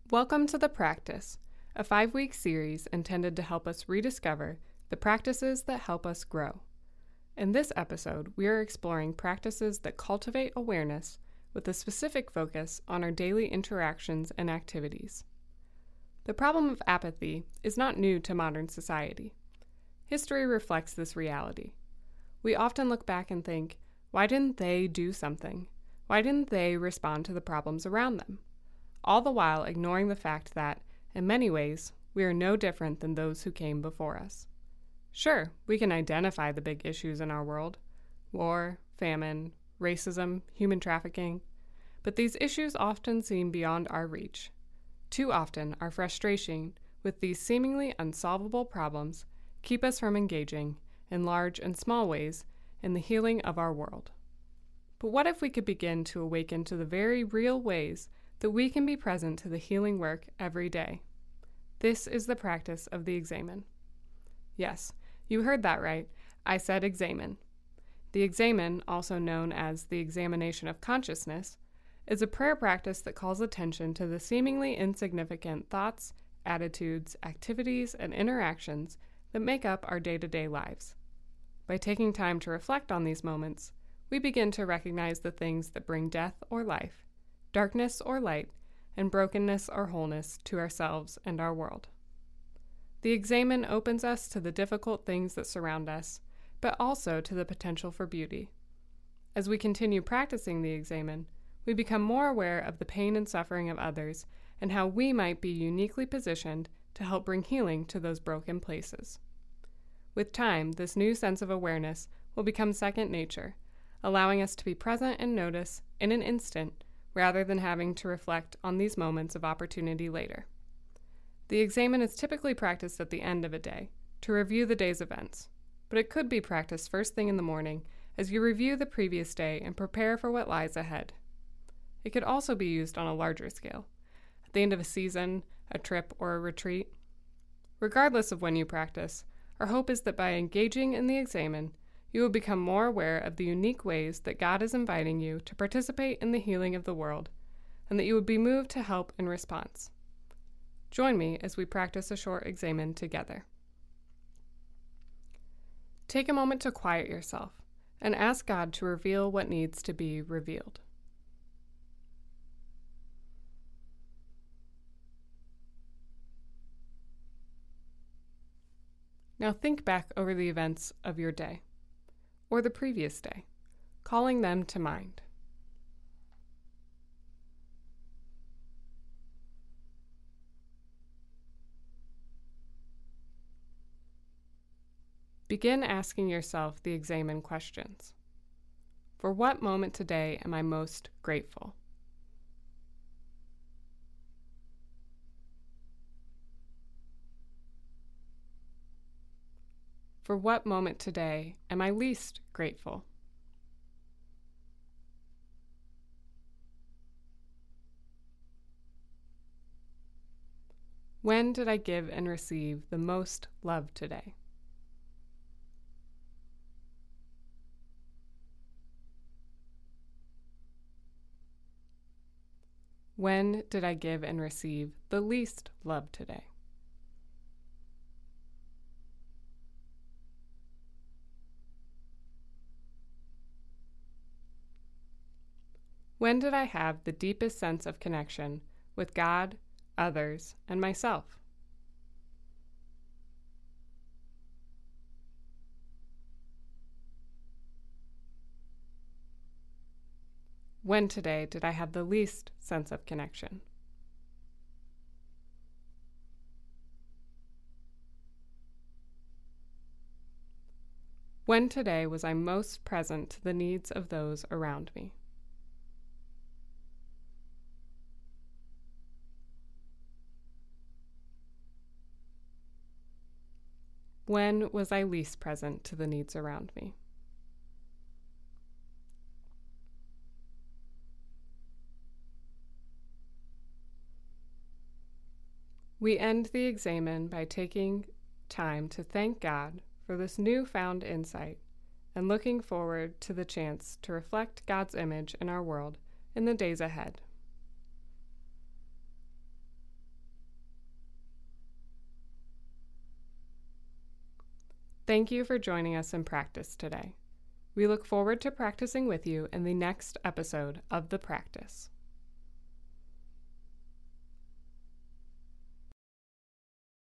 Welcome to The Practice, a 5-week series intended to help us rediscover the practices that help us grow. In this episode, we are exploring practices that cultivate awareness with a specific focus on our daily interactions and activities. The problem of apathy is not new to modern society. History reflects this reality. We often look back and think, why didn't they do something? Why didn't they respond to the problems around them? All the while ignoring the fact that, in many ways, we are no different than those who came before us. Sure, we can identify the big issues in our world: war, famine, racism, human trafficking, but these issues often seem beyond our reach. Too often, our frustration with these seemingly unsolvable problems keep us from engaging, in large and small ways, in the healing of our world. But what if we could begin to awaken to the very real ways that we can be present to the healing work every day? This is the practice of the Examen. Yes, you heard that right. I said Examen. The Examen, also known as the examination of consciousness, is a prayer practice that calls attention to the seemingly insignificant thoughts, attitudes, activities, and interactions that make up our day-to-day lives. By taking time to reflect on these moments, we begin to recognize the things that bring death or life, darkness or light, and brokenness or wholeness to ourselves and our world. The Examen opens us to the difficult things that surround us, but also to the potential for beauty. As we continue practicing the Examen, we become more aware of the pain and suffering of others and how we might be uniquely positioned to help bring healing to those broken places. With time, this new sense of awareness will become second nature, allowing us to be present and notice in an instant rather than having to reflect on these moments of opportunity later. The Examen is typically practiced at the end of a day to review the day's events, but it could be practiced first thing in the morning as you review the previous day and prepare for what lies ahead. It could also be used on a larger scale, at the end of a season, a trip, or a retreat. Regardless of when you practice, our hope is that by engaging in the Examen, you will become more aware of the unique ways that God is inviting you to participate in the healing of the world, and that you would be moved to help in response. Join me as we practice a short Examen together. Take a moment to quiet yourself and ask God to reveal what needs to be revealed. Now think back over the events of your day, or the previous day, calling them to mind. Begin asking yourself the Examen questions. For what moment today am I most grateful? For what moment today am I least grateful? When did I give and receive the most love today? When did I give and receive the least love today? When did I have the deepest sense of connection with God, others, and myself? When today did I have the least sense of connection? When today was I most present to the needs of those around me? When was I least present to the needs around me? We end the Examen by taking time to thank God for this newfound insight and looking forward to the chance to reflect God's image in our world in the days ahead. Thank you for joining us in practice today. We look forward to practicing with you in the next episode of The Practice.